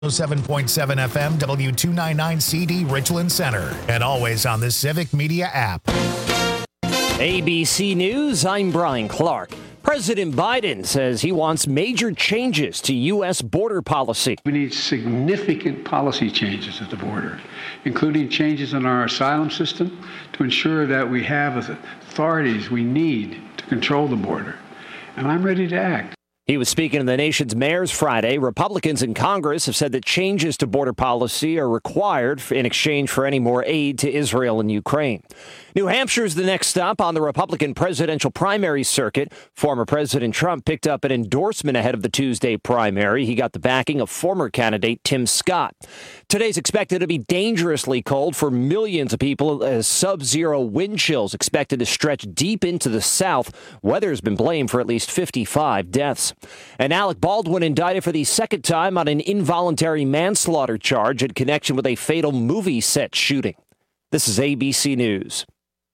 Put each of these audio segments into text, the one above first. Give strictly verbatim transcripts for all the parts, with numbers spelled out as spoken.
seven point seven F M, W two ninety-nine C D, Richland Center, and always on the Civic Media app. A B C News, I'm Brian Clark. President Biden says he wants major changes to U S border policy. We need significant policy changes at the border, including changes in our asylum system to ensure that we have the authorities we need to control the border. And I'm ready to act. He was speaking to the nation's mayors Friday. Republicans in Congress have said that changes to border policy are required in exchange for any more aid to Israel and Ukraine. New Hampshire is the next stop on the Republican presidential primary circuit. Former President Trump picked up an endorsement ahead of the Tuesday primary. He got the backing of former candidate Tim Scott. Today's expected to be dangerously cold for millions of people as sub-zero wind chills expected to stretch deep into the south. Weather has been blamed for at least fifty-five deaths. And Alec Baldwin indicted for the second time on an involuntary manslaughter charge in connection with a fatal movie set shooting. This is A B C News.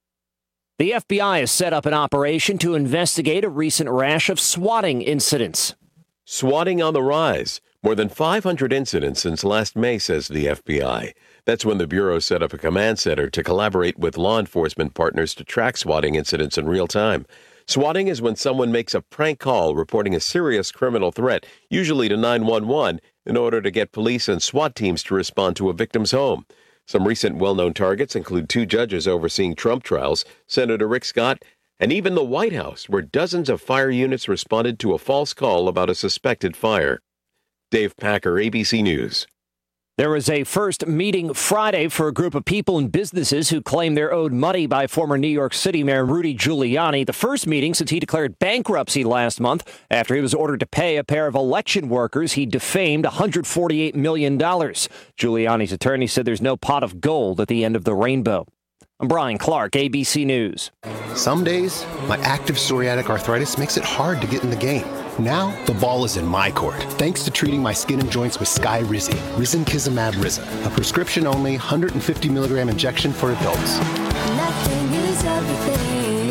The F B I has set up an operation to investigate a recent rash of swatting incidents. Swatting on the rise. More than five hundred incidents since last May, says the F B I. That's when the Bureau set up a command center to collaborate with law enforcement partners to track swatting incidents in real time. Swatting is when someone makes a prank call reporting a serious criminal threat, usually to nine one one, in order to get police and SWAT teams to respond to a victim's home. Some recent well-known targets include two judges overseeing Trump trials, Senator Rick Scott, and even the White House, where dozens of fire units responded to a false call about a suspected fire. Dave Packer, A B C News. There was a first meeting Friday for a group of people and businesses who claim they're owed money by former New York City Mayor Rudy Giuliani. The first meeting since he declared bankruptcy last month after he was ordered to pay a pair of election workers he defamed one hundred forty-eight million dollars. Giuliani's attorney said there's no pot of gold at the end of the rainbow. I'm Brian Clark, A B C News. Some days, my active psoriatic arthritis makes it hard to get in the game. Now, the ball is in my court, thanks to treating my skin and joints with Skyrizi, Risankizumab Riza, a prescription-only one hundred fifty milligram injection for adults. Nothing is everything.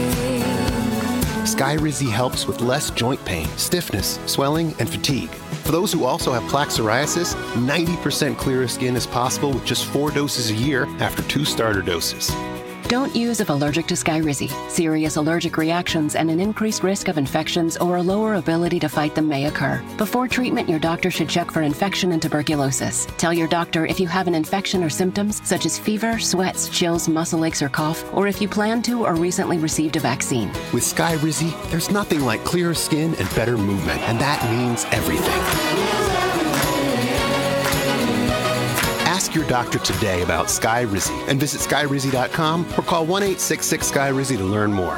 Skyrizi helps with less joint pain, stiffness, swelling, and fatigue. For those who also have plaque psoriasis, ninety percent clearer skin is possible with just four doses a year after two starter doses. Don't use if allergic to Skyrizi. Serious allergic reactions and an increased risk of infections or a lower ability to fight them may occur. Before treatment, your doctor should check for infection and tuberculosis. Tell your doctor if you have an infection or symptoms such as fever, sweats, chills, muscle aches, or cough, or if you plan to or recently received a vaccine. With Skyrizi, there's nothing like clearer skin and better movement, and that means everything. Ask your doctor today about Skyrizi and visit Skyrizi dot com or call one eight six six Skyrizi to learn more.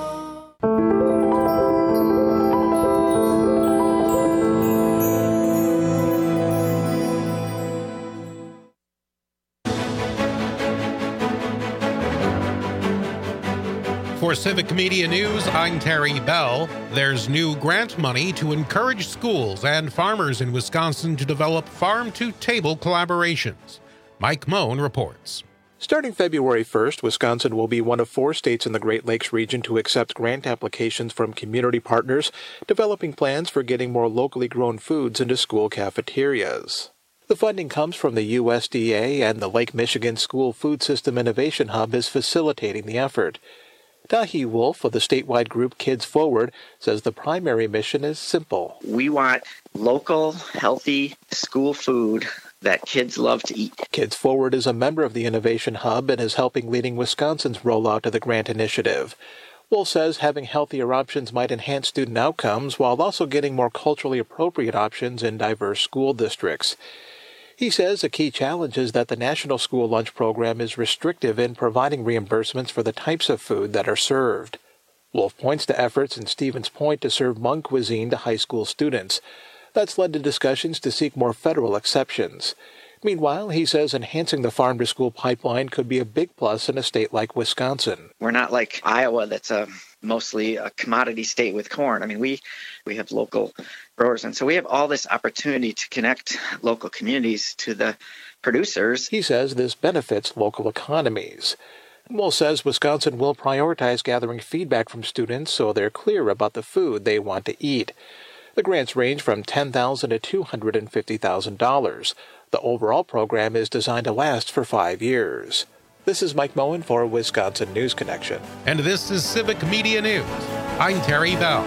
For Civic Media News, I'm Terry Bell. There's new grant money to encourage schools and farmers in Wisconsin to develop farm-to-table collaborations. Mike Moan reports. Starting February first, Wisconsin will be one of four states in the Great Lakes region to accept grant applications from community partners, developing plans for getting more locally grown foods into school cafeterias. The funding comes from the U S D A, and the Lake Michigan School Food System Innovation Hub is facilitating the effort. Dahi Wolf of the statewide group Kids Forward says the primary mission is simple. We want local, healthy school food that kids love to eat. Kids Forward is a member of the Innovation Hub and is helping leading Wisconsin's rollout of the grant initiative. Wolf says having healthier options might enhance student outcomes while also getting more culturally appropriate options in diverse school districts. He says a key challenge is that the National School Lunch Program is restrictive in providing reimbursements for the types of food that are served. Wolf points to efforts in Stevens Point to serve Hmong cuisine to high school students. That's led to discussions to seek more federal exceptions. Meanwhile, he says enhancing the farm-to-school pipeline could be a big plus in a state like Wisconsin. We're not like Iowa that's a mostly a commodity state with corn. I mean, we, we have local growers, and so we have all this opportunity to connect local communities to the producers. He says this benefits local economies. Wolf says Wisconsin will prioritize gathering feedback from students so they're clear about the food they want to eat. The grants range from ten thousand dollars to two hundred fifty thousand dollars. The overall program is designed to last for five years. This is Mike Moen for Wisconsin News Connection. And this is Civic Media News. I'm Terry Bell.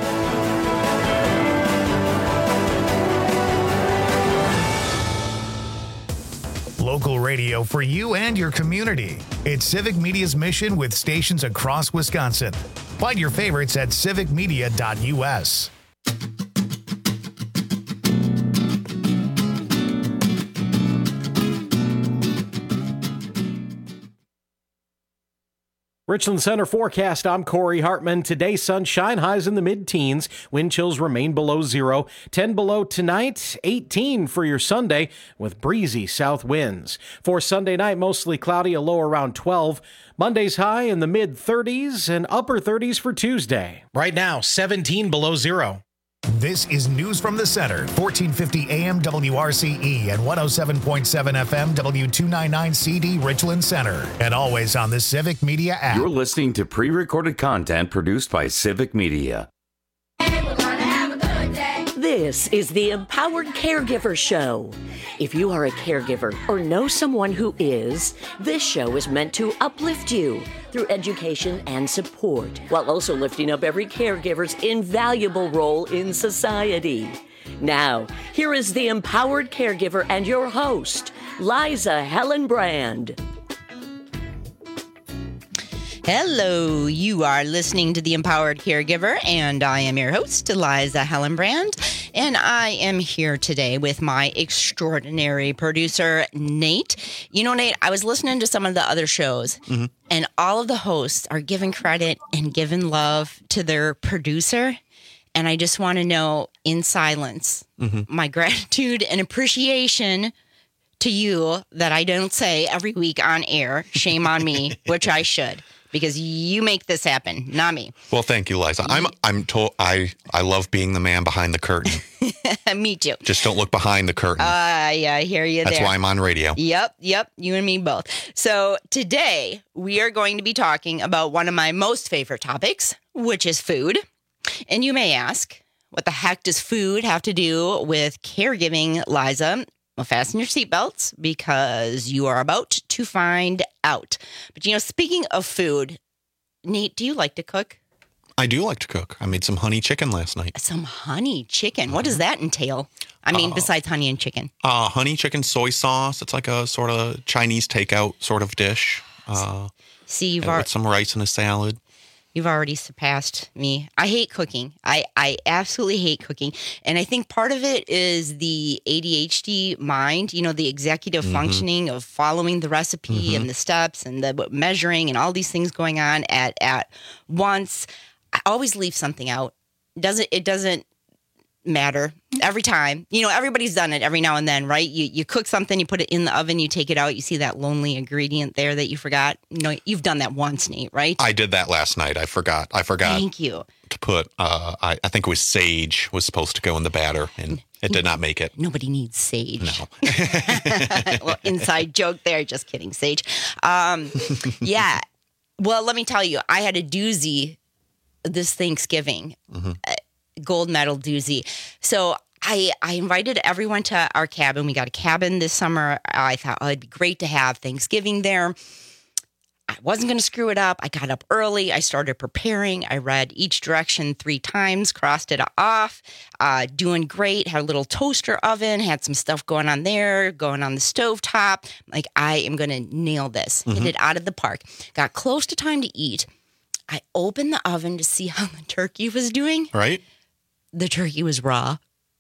Local radio for you and your community. It's Civic Media's mission with stations across Wisconsin. Find your favorites at civic media dot u s. Richland Center forecast. I'm Corey Hartman. Today, sunshine, highs in the mid-teens. Wind chills remain below zero. ten below tonight, eighteen for your Sunday with breezy south winds. For Sunday night, mostly cloudy, a low around twelve. Monday's high in the mid-thirties and upper thirties for Tuesday. Right now, seventeen below zero. This is News from the Center, fourteen fifty A M W R C E and one oh seven point seven F M W two ninety-nine C D Richland Center. And always on the Civic Media app. You're listening to pre-recorded content produced by Civic Media. This is the Empowered Caregiver Show. If you are a caregiver or know someone who is, this show is meant to uplift you through education and support, while also lifting up every caregiver's invaluable role in society. Now, here is the Empowered Caregiver and your host, Liza Hellenbrand. Hello, you are listening to The Empowered Caregiver, and I am your host, Liza Hellenbrand, and I am here today with my extraordinary producer, Nate. You know, Nate, I was listening to some of the other shows, mm-hmm. and all of the hosts are giving credit and giving love to their producer, and I just want to know, in silence, mm-hmm. my gratitude and appreciation to you that I don't say every week on air. Shame on me, which I should. Because you make this happen, not me. Well, thank you, Liza. I'm I'm told I I love being the man behind the curtain. Me too. Just don't look behind the curtain. Uh, yeah, I hear you. That's there. why I'm on radio. Yep, yep. You and me both. So today we are going to be talking about one of my most favorite topics, which is food. And you may ask, what the heck does food have to do with caregiving, Liza? Well, fasten your seatbelts because you are about to find out. But, you know, speaking of food, Nate, do you like to cook? I do like to cook. I made some honey chicken last night. Some honey chicken? What does that entail? I mean, uh, besides honey and chicken. Uh, honey chicken soy sauce. It's like a sort of Chinese takeout sort of dish. Uh, See, you've with already, some rice and a salad. You've already surpassed me. I hate cooking. I, I absolutely hate cooking. And I think part of it is the A D H D mind, you know, the executive mm-hmm. functioning of following the recipe mm-hmm. and the steps and the measuring and all these things going on at, at once. I always leave something out. Doesn't it doesn't matter every time. You know, everybody's done it every now and then, right? You you cook something, you put it in the oven, you take it out, you see that lonely ingredient there that you forgot. You know, you've done that once, Nate, right? I did that last night. I forgot. I forgot. Thank you. To put, uh, I, I think it was sage was supposed to go in the batter, and it did not make it. Nobody needs sage. No. Well, inside joke there. Just kidding, sage. Um, yeah. Well, let me tell you, I had a doozy this Thanksgiving. Mm-hmm. Uh, gold medal doozy. So I I invited everyone to our cabin. We got a cabin this summer. I thought, oh, it'd be great to have Thanksgiving there. I wasn't going to screw it up. I got up early. I started preparing. I read each direction three times, crossed it off. Uh, doing great. Had a little toaster oven. Had some stuff going on there, going on the stovetop. Like, I am going to nail this. Mm-hmm. Hit it out of the park. Got close to time to eat. I opened the oven to see how the turkey was doing. Right. The turkey was raw.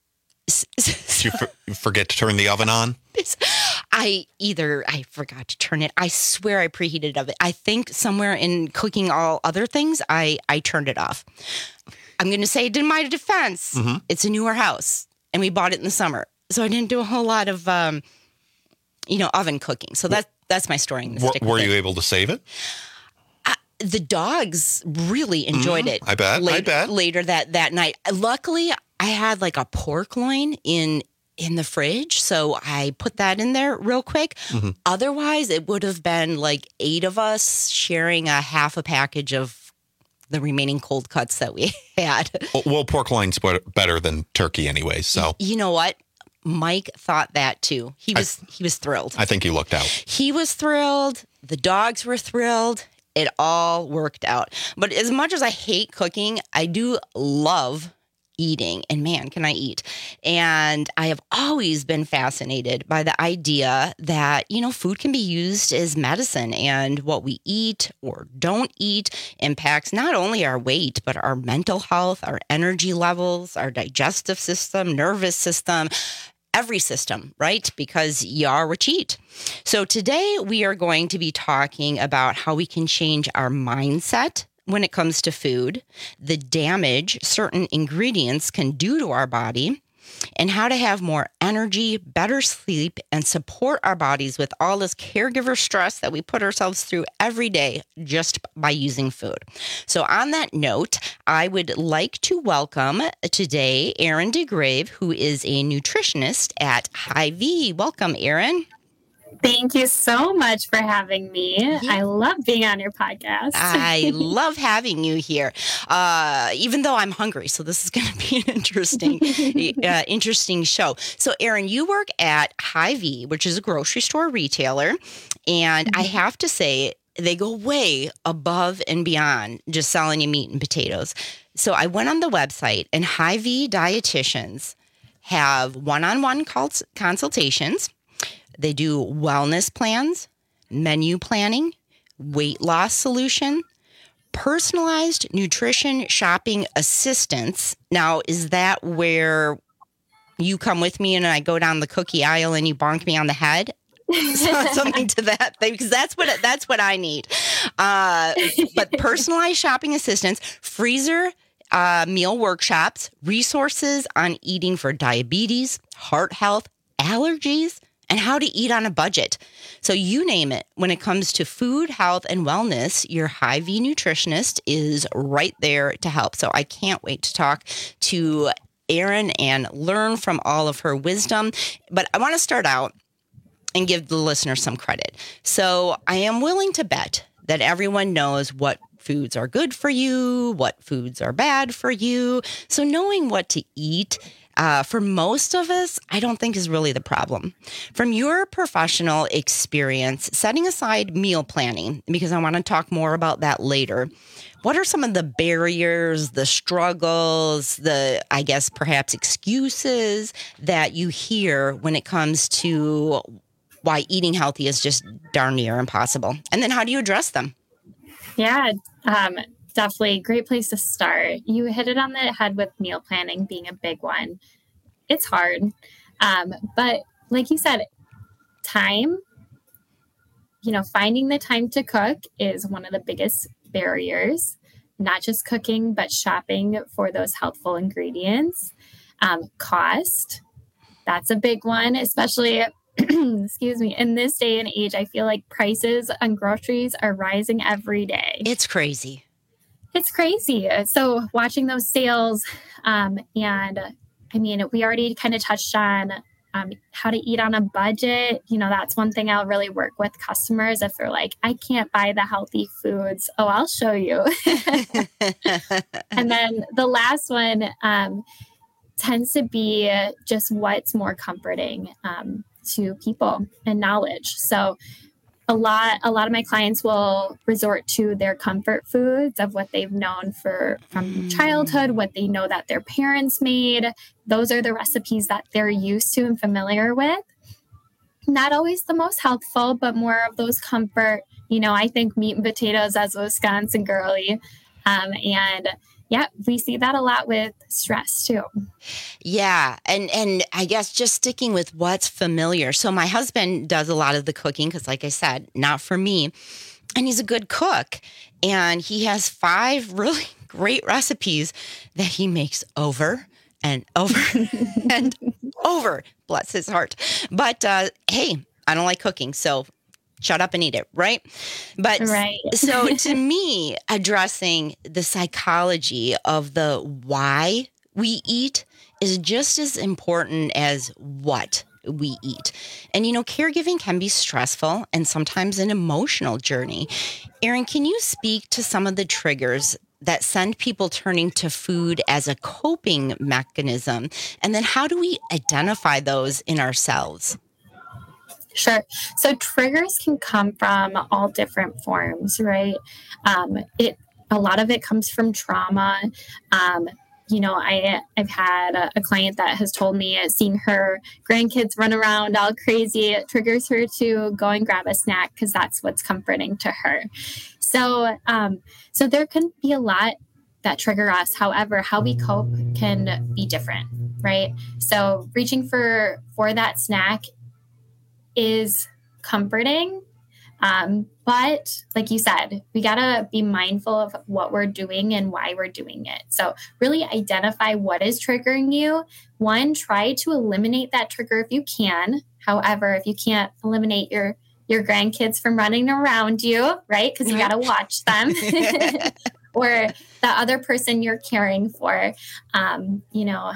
Did you, for, you forget to turn the oven on? I either, I forgot to turn it. I swear I preheated of it. I think somewhere in cooking all other things, I, I turned it off. I'm going to say it in my defense. Mm-hmm. It's a newer house, and we bought it in the summer. So I didn't do a whole lot of, um, you know, oven cooking. So that, that's my story. In the w- stick were with you it. able to save it? The dogs really enjoyed mm, it. I bet. Late, I bet. Later that, that night. Luckily, I had like a pork loin in in the fridge, so I put that in there real quick. Mm-hmm. Otherwise, it would have been like eight of us sharing a half a package of the remaining cold cuts that we had. Well, pork loin's better than turkey anyways, so. You know what? Mike thought that too. He was I, he was thrilled. I think he looked out. He was thrilled. The dogs were thrilled. It all worked out. But as much as I hate cooking, I do love eating. And man, can I eat. And I have always been fascinated by the idea that, you know, food can be used as medicine, and what we eat or don't eat impacts not only our weight, but our mental health, our energy levels, our digestive system, nervous system, every system, right? Because you are what you eat. So today we are going to be talking about how we can change our mindset when it comes to food, the damage certain ingredients can do to our body, and how to have more energy, better sleep, and support our bodies with all this caregiver stress that we put ourselves through every day just by using food. So on that note, I would like to welcome today Erin DeGrave, who is a nutritionist at Hy-Vee. Welcome, Erin. Thank you so much for having me. Yeah. I love being on your podcast. I love having you here, uh, even though I'm hungry. So this is going to be an interesting, uh, interesting show. So, Erin, you work at Hy-Vee, which is a grocery store retailer, and mm-hmm. I have to say they go way above and beyond just selling you meat and potatoes. So I went on the website, and Hy-Vee dietitians have one-on-one cons- consultations. They do wellness plans, menu planning, weight loss solution, personalized nutrition shopping assistance. Now, is that where you come with me and I go down the cookie aisle and you bonk me on the head? Something to that, because that's what that's what I need. Uh, but personalized shopping assistance, freezer uh, meal workshops, resources on eating for diabetes, heart health, allergies, and how to eat on a budget. So you name it. When it comes to food, health, and wellness, your Hy-Vee nutritionist is right there to help. So I can't wait to talk to Erin and learn from all of her wisdom. But I want to start out and give the listener some credit. So I am willing to bet that everyone knows what foods are good for you, what foods are bad for you. So knowing what to eat Uh, for most of us, I don't think is really the problem. From your professional experience, setting aside meal planning, because I want to talk more about that later, what are some of the barriers, the struggles, the, I guess, perhaps excuses that you hear when it comes to why eating healthy is just darn near impossible? And then how do you address them? Yeah, um, definitely a great place to start. You hit it on the head with meal planning being a big one. It's hard. Um, but like you said, time, you know, finding the time to cook is one of the biggest barriers, not just cooking, but shopping for those healthful ingredients. Um, cost, that's a big one, especially, excuse me, in this day and age, I feel like prices on groceries are rising every day. It's crazy. It's crazy. So watching those sales, um, and I mean, we already kind of touched on um, how to eat on a budget. You know, that's one thing I'll really work with customers if they're like, I can't buy the healthy foods. Oh, I'll show you. And then the last one um, tends to be just what's more comforting um, to people and knowledge. So A lot, a lot of my clients will resort to their comfort foods of what they've known for from childhood, what they know that their parents made. Those are the recipes that they're used to and familiar with. Not always the most healthful, but more of those comfort. You know, I think meat and potatoes as a Wisconsin girly. Um, and yeah, we see that a lot with stress too. Yeah. And, and I guess just sticking with what's familiar. So my husband does a lot of the cooking because, like I said, not for me. And he's a good cook. And he has five really great recipes that he makes over and over and over. Bless his heart. But uh, hey, I don't like cooking. So shut up and eat it, right? But right. So to me, addressing the psychology of the why we eat is just as important as what we eat. And, you know, caregiving can be stressful and sometimes an emotional journey. Erin, can you speak to some of the triggers that send people turning to food as a coping mechanism? And then how do we identify those in ourselves? Sure. So triggers can come from all different forms, right? Um, it a lot of it comes from trauma. Um, you know, I I've had a, a client that has told me seeing her grandkids run around all crazy, it triggers her to go and grab a snack because that's what's comforting to her. So, um, so there can be a lot that trigger us. However, how we cope can be different, right? So reaching for for that snack is comforting. Um, but like you said, we got to be mindful of what we're doing and why we're doing it. So really identify what is triggering you. One, try to eliminate that trigger if you can. However, if you can't eliminate your, your grandkids from running around you, right? Because you got to watch them or the other person you're caring for, um, you know,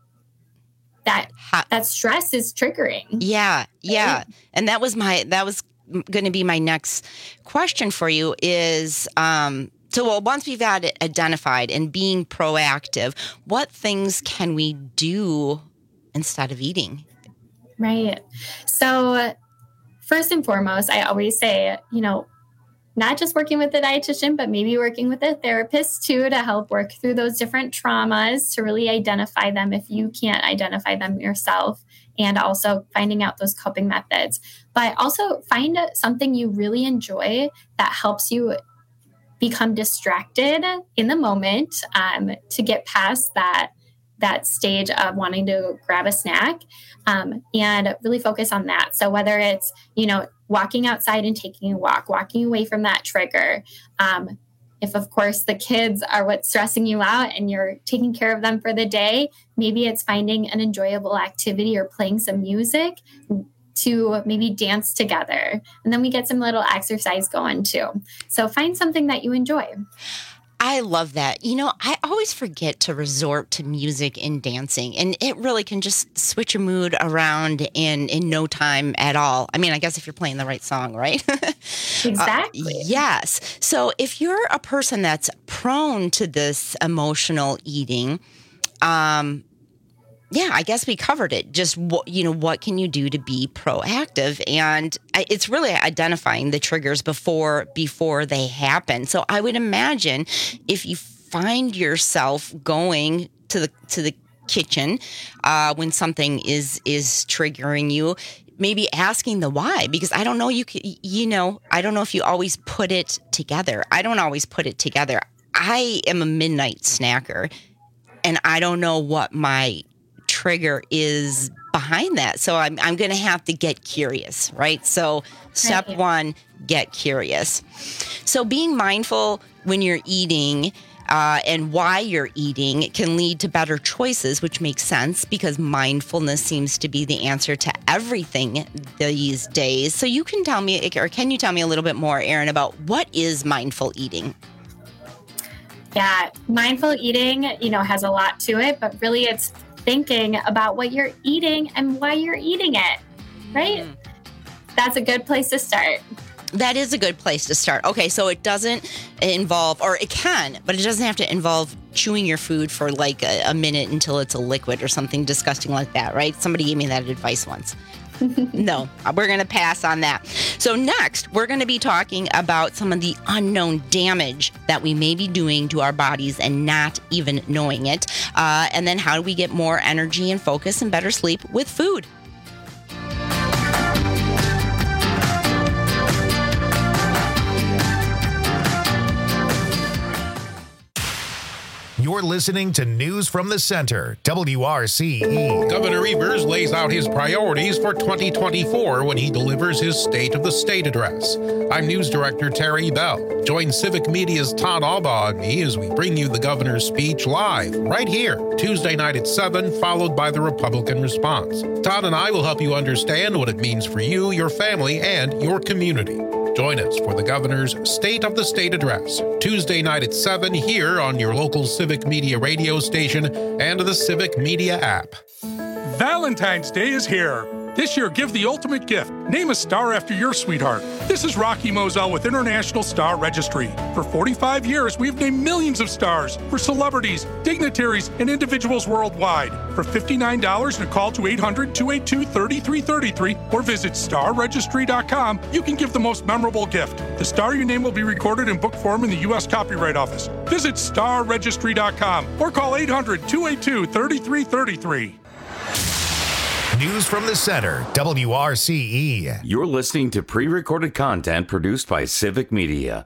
that, that stress is triggering. Yeah. Yeah. Right? And that was my, that was going to be my next question for you is, um, so well, once we've had it identified and being proactive, what things can we do instead of eating? Right. So first and foremost, I always say, you know, not just working with a dietitian, but maybe working with a therapist too, to help work through those different traumas, to really identify them if you can't identify them yourself, and also finding out those coping methods. But also find something you really enjoy that helps you become distracted in the moment, um, to get past that that stage of wanting to grab a snack, um, and really focus on that. So whether it's, you know, walking outside and taking a walk, walking away from that trigger. Um, if, of course, the kids are what's stressing you out and you're taking care of them for the day, maybe it's finding an enjoyable activity or playing some music to maybe dance together. And then we get some little exercise going too. So find something that you enjoy. I love that. You know, I always forget to resort to music and dancing, and it really can just switch your mood around in, in no time at all. I mean, I guess if you're playing the right song, right? Exactly. Uh, yes. So if you're a person that's prone to this emotional eating, um, yeah, I guess we covered it. Just, what, you know, what can you do to be proactive? And it's really identifying the triggers before before they happen. So I would imagine if you find yourself going to the to the kitchen uh, when something is is triggering you, maybe asking the why, because I don't know you you know I don't know if you always put it together. I don't always put it together. I am a midnight snacker, and I don't know what my trigger is behind that. So I'm I'm going to have to get curious, right? So step right. one, get curious. So being mindful when you're eating uh, and why you're eating can lead to better choices, which makes sense because mindfulness seems to be the answer to everything these days. So you can tell me, or can you tell me a little bit more, Erin, about what is mindful eating? Yeah, mindful eating, you know, has a lot to it, but really it's thinking about what you're eating and why you're eating it, right? Mm. That's a good place to start. That is a good place to start. Okay, so it doesn't involve, or it can, but it doesn't have to involve chewing your food for like a, a minute until it's a liquid or something disgusting like that, right? Somebody gave me that advice once. No, we're going to pass on that. So next, we're going to be talking about some of the unknown damage that we may be doing to our bodies and not even knowing it. Uh, and then how do we get more energy and focus and better sleep with food? You're listening to News from the Center, W R C E. Governor Evers lays out his priorities for twenty twenty-four when he delivers his State of the State address. I'm News Director Terry Bell. Join Civic Media's Todd Albaugh and me as we bring you the governor's speech live, right here, Tuesday night at seven, followed by the Republican response. Todd and I will help you understand what it means for you, your family, and your community. Join us for the governor's State of the State address, Tuesday night at seven here on your local Civic Media radio station and the Civic Media app. Valentine's Day is here. This year, give the ultimate gift. Name a star after your sweetheart. This is Rocky Moselle with International Star Registry. For forty-five years, we've named millions of stars for celebrities, dignitaries, and individuals worldwide. For fifty-nine dollars and a call to eight hundred, two eight two, three three three three or visit star registry dot com, you can give the most memorable gift. The star you name will be recorded in book form in the U S Copyright Office. Visit star registry dot com or call eight hundred, two eight two, three three three three. News from the Center, W R C E. You're listening to pre-recorded content produced by Civic Media.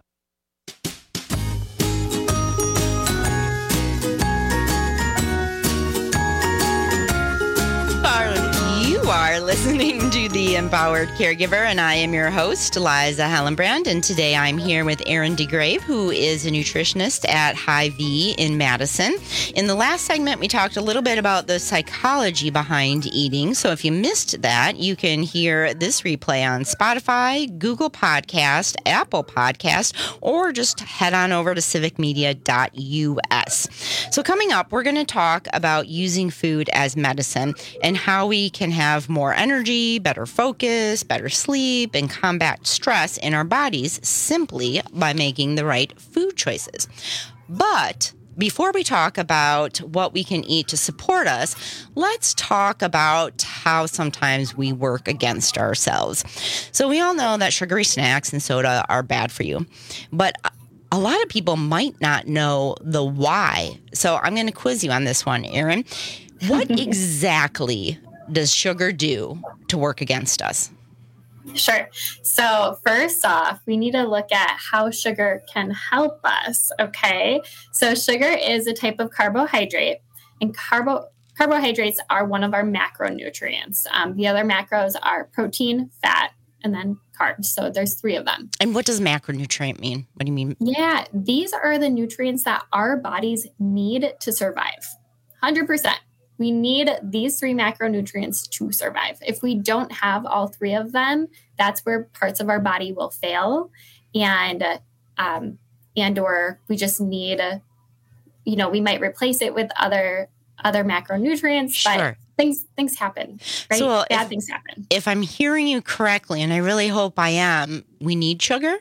You are listening to The Empowered Caregiver, and I am your host, Liza Hallenbrand, and today I'm here with Erin DeGrave, who is a nutritionist at Hy-Vee in Madison. In the last segment, we talked a little bit about the psychology behind eating, so if you missed that, you can hear this replay on Spotify, Google Podcast, Apple Podcast, or just head on over to civic media dot U S. So coming up, we're going to talk about using food as medicine and how we can have more energy, better focus, better sleep, and combat stress in our bodies simply by making the right food choices. But before we talk about what we can eat to support us, let's talk about how sometimes we work against ourselves. So we all know that sugary snacks and soda are bad for you, but a lot of people might not know the why. So I'm going to quiz you on this one, Erin. What exactly does sugar do to work against us? Sure. So first off, we need to look at how sugar can help us, okay? So sugar is a type of carbohydrate, and carbo carbohydrates are one of our macronutrients. Um, the other macros are protein, fat, and then carbs. So there's three of them. And what does macronutrient mean? What do you mean? Yeah, these are the nutrients that our bodies need to survive. one hundred percent. We need these three macronutrients to survive. If we don't have all three of them, that's where parts of our body will fail, and um, and or we just need, you know, we might replace it with other other macronutrients. Sure. But things things happen, right? So Bad if, things happen. If I'm hearing you correctly, and I really hope I am, we need sugar?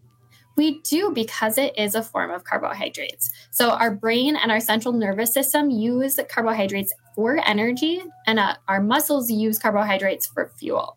We do, because it is a form of carbohydrates. So our brain and our central nervous system use carbohydrates for energy, and uh, our muscles use carbohydrates for fuel.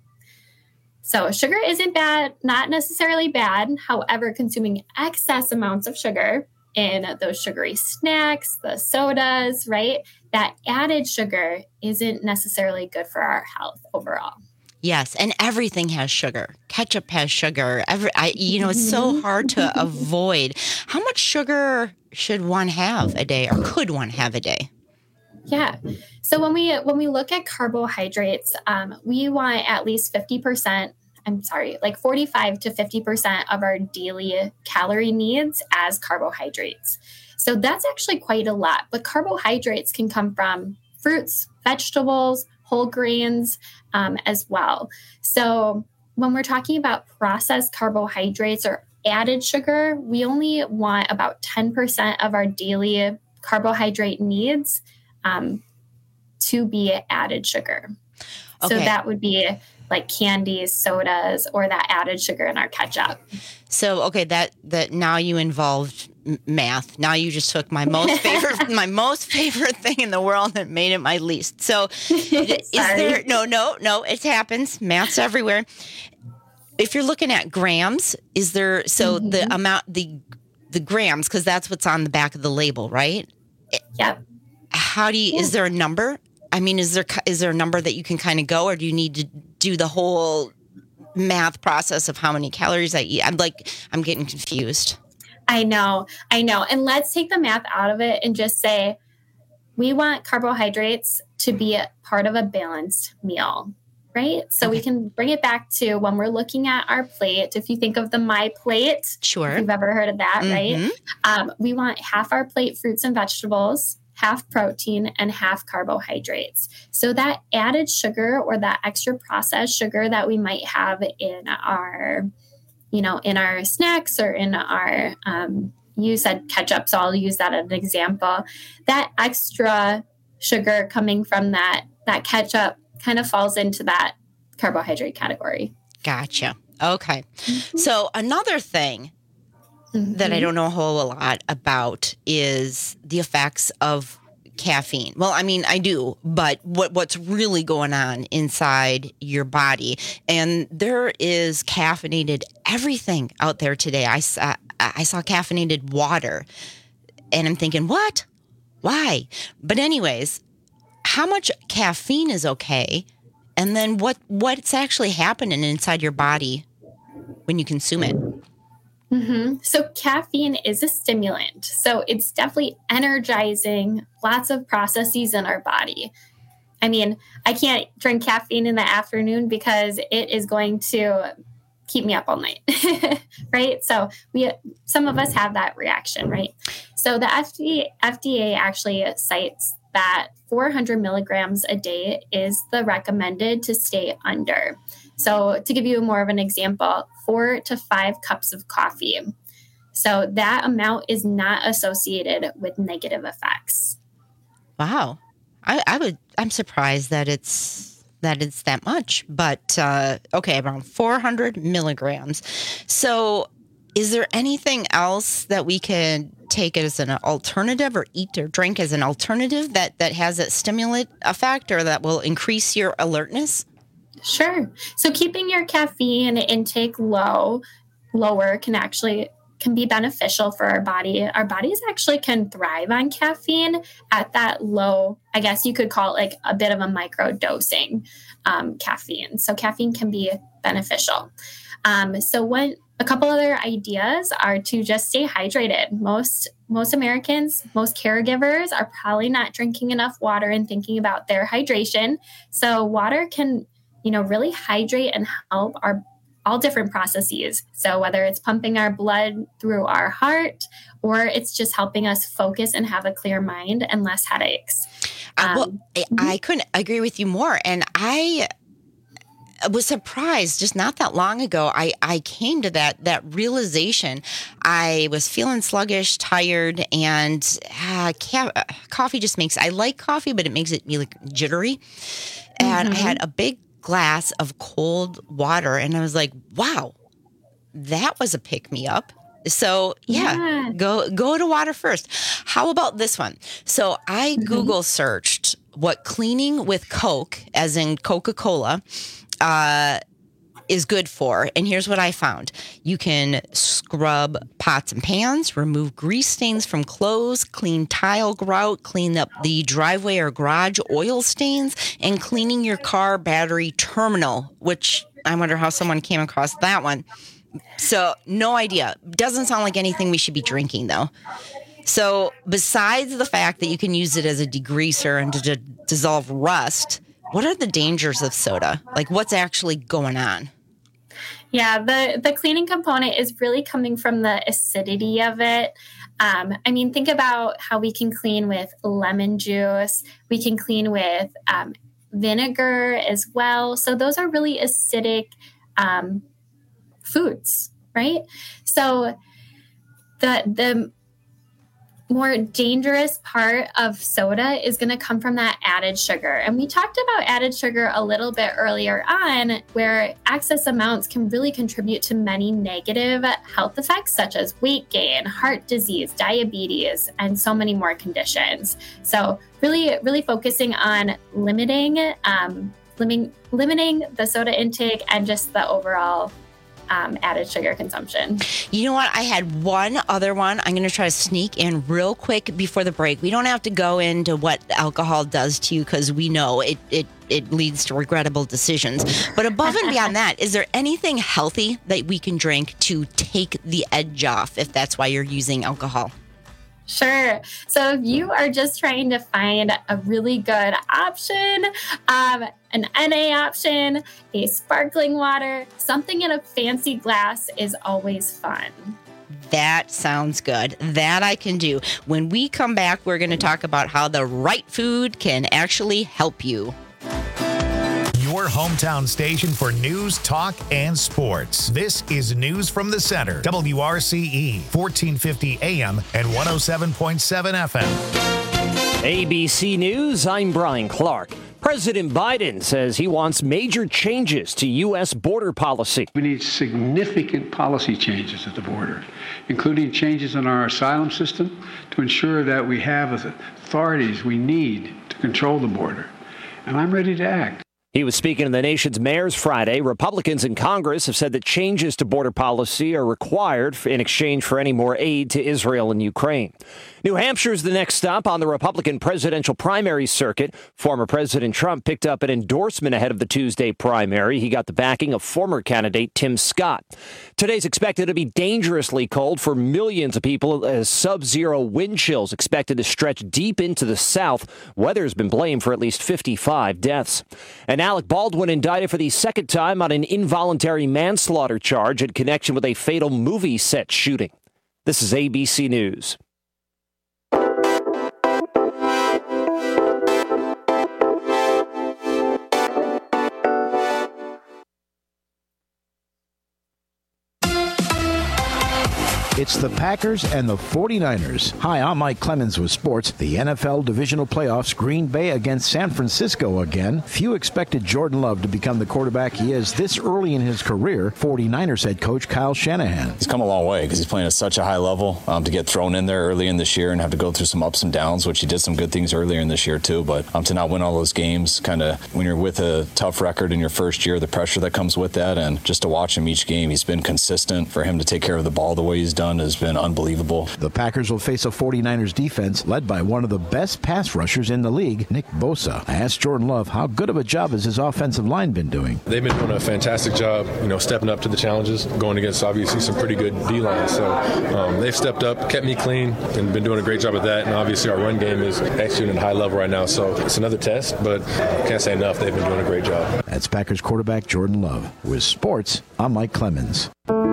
So sugar isn't bad, not necessarily bad. However, consuming excess amounts of sugar in those sugary snacks, the sodas, right? That added sugar isn't necessarily good for our health overall. Yes, and everything has sugar. Ketchup has sugar. Every, I, you know, it's so hard to avoid. How much sugar should one have a day, or could one have a day? Yeah. So when we when we look at carbohydrates, um, we want at least fifty percent. I'm sorry, like forty-five to fifty percent of our daily calorie needs as carbohydrates. So that's actually quite a lot. But carbohydrates can come from fruits, vegetables, whole grains, um, as well. So when we're talking about processed carbohydrates or added sugar, we only want about ten percent of our daily carbohydrate needs um, to be added sugar. Okay. So that would be like candies, sodas, or that added sugar in our ketchup. So, okay, that that now you involved math. Now you just took my most favorite my most favorite thing in the world and made it my least. So is there no no no it happens. Math's everywhere. If you're looking at grams, is there so mm-hmm. the amount the the grams, because that's what's on the back of the label, right? Yep. How do you yeah. is there a number? I mean, is there is there a number that you can kind of go, or do you need to do the whole math process of how many calories I eat? I'm like I'm getting confused. I know, I know. And let's take the math out of it and just say we want carbohydrates to be a part of a balanced meal, right? So okay. we can bring it back to when we're looking at our plate. If you think of the My Plate, sure, if you've ever heard of that, mm-hmm. right? Um, we want half our plate fruits and vegetables, half protein, and half carbohydrates. So that added sugar or that extra processed sugar that we might have in our you know, in our snacks or in our, um, you said ketchup, so I'll use that as an example. That extra sugar coming from that, that ketchup kind of falls into that carbohydrate category. Gotcha. Okay. Mm-hmm. So another thing mm-hmm. that I don't know a whole lot about is the effects of caffeine. Well, I mean, I do, but what what's really going on inside your body? And there is caffeinated everything out there today. I saw, I saw caffeinated water, and I'm thinking, what? Why? But anyways, how much caffeine is okay? And then what what's actually happening inside your body when you consume it? Mm-hmm. So caffeine is a stimulant. So it's definitely energizing lots of processes in our body. I mean, I can't drink caffeine in the afternoon because it is going to keep me up all night, right? So we, some of us have that reaction, right? So the F D A, F D A actually cites that four hundred milligrams a day is the recommended to stay under. So to give you more of an example, four to five cups of coffee. So that amount is not associated with negative effects. Wow. I, I would, I'm surprised that it's, that it's that much, but uh, okay, around four hundred milligrams. So is there anything else that we can take as an alternative or eat or drink as an alternative that, that has a stimulant effect or that will increase your alertness? Sure. So keeping your caffeine intake low, lower can actually can be beneficial for our body. Our bodies actually can thrive on caffeine at that low, I guess you could call it like a bit of a micro dosing um, caffeine. So caffeine can be beneficial. Um, so when a couple other ideas are to just stay hydrated. Most most Americans, most caregivers are probably not drinking enough water and thinking about their hydration. So water can, you know, really hydrate and help our all different processes. So whether it's pumping our blood through our heart or it's just helping us focus and have a clear mind and less headaches. Um, well, I, I couldn't agree with you more. And I was surprised just not that long ago. I, I came to that that realization. I was feeling sluggish, tired, and uh, ca- coffee just makes, I like coffee, but it makes it me like jittery. And mm-hmm. I had a big glass of cold water and I was like, wow, that was a pick me up. So yeah, yeah, go go to water first. How about this one? So I mm-hmm. Google searched what cleaning with Coke, as in Coca-Cola, uh, is good for. And here's what I found. You can scrub pots and pans, remove grease stains from clothes, clean tile grout, clean up the driveway or garage oil stains, and cleaning your car battery terminal, which I wonder how someone came across that one. So no idea. Doesn't sound like anything we should be drinking, though. So besides the fact that you can use it as a degreaser and to d- dissolve rust, what are the dangers of soda? Like, what's actually going on? Yeah, the, the cleaning component is really coming from the acidity of it. Um, I mean, think about how we can clean with lemon juice. We can clean with um, vinegar as well. So those are really acidic um, foods, right? So the the more dangerous part of soda is going to come from that added sugar. And we talked about added sugar a little bit earlier on, where excess amounts can really contribute to many negative health effects, such as weight gain, heart disease, diabetes, and so many more conditions. So really, really focusing on limiting, um, limiting, limiting the soda intake and just the overall Um, added sugar consumption. You know what? I had one other one. I'm going to try to sneak in real quick before the break. We don't have to go into what alcohol does to you because we know it, it, it leads to regrettable decisions. But above and beyond that, is there anything healthy that we can drink to take the edge off if that's why you're using alcohol? Sure. So if you are just trying to find a really good option, um, an N A option, a sparkling water, something in a fancy glass is always fun. That sounds good. That I can do. When we come back, we're going to talk about how the right food can actually help you. Your hometown station for news, talk, and sports. This is News from the Center. W R C E, fourteen fifty A M and one oh seven point seven F M. A B C News, I'm Brian Clark. President Biden says he wants major changes to U S border policy. We need significant policy changes at the border, including changes in our asylum system to ensure that we have the authorities we need to control the border. And I'm ready to act. He was speaking to the nation's mayors Friday. Republicans in Congress have said that changes to border policy are required in exchange for any more aid to Israel and Ukraine. New Hampshire is the next stop on the Republican presidential primary circuit. Former President Trump picked up an endorsement ahead of the Tuesday primary. He got the backing of former candidate Tim Scott. Today's expected to be dangerously cold for millions of people as sub-zero wind chills expected to stretch deep into the south. Weather has been blamed for at least fifty-five deaths. And Alec Baldwin indicted for the second time on an involuntary manslaughter charge in connection with a fatal movie set shooting. This is A B C News. It's the Packers and the forty-niners. Hi, I'm Mike Clemens with sports. The N F L divisional playoffs, Green Bay against San Francisco again. Few expected Jordan Love to become the quarterback he is this early in his career. forty-niners head coach Kyle Shanahan. He's come a long way because he's playing at such a high level. Um, to get thrown in there early in this year and have to go through some ups and downs, which he did some good things earlier in this year too, but um, to not win all those games, kind of when you're with a tough record in your first year, the pressure that comes with that, and just to watch him each game, he's been consistent. For him to take care of the ball the way he's done has been unbelievable. The Packers will face a forty-niners defense led by one of the best pass rushers in the league, Nick Bosa. I asked Jordan Love how good of a job has his offensive line been doing. They've been doing a fantastic job, you know, stepping up to the challenges, going against obviously some pretty good D-lines. So um, they've stepped up, kept me clean, and been doing a great job at that. And obviously our run game is executing at a high level right now. So it's another test, but I can't say enough. They've been doing a great job. That's Packers quarterback Jordan Love. With sports, I'm Mike Clemens.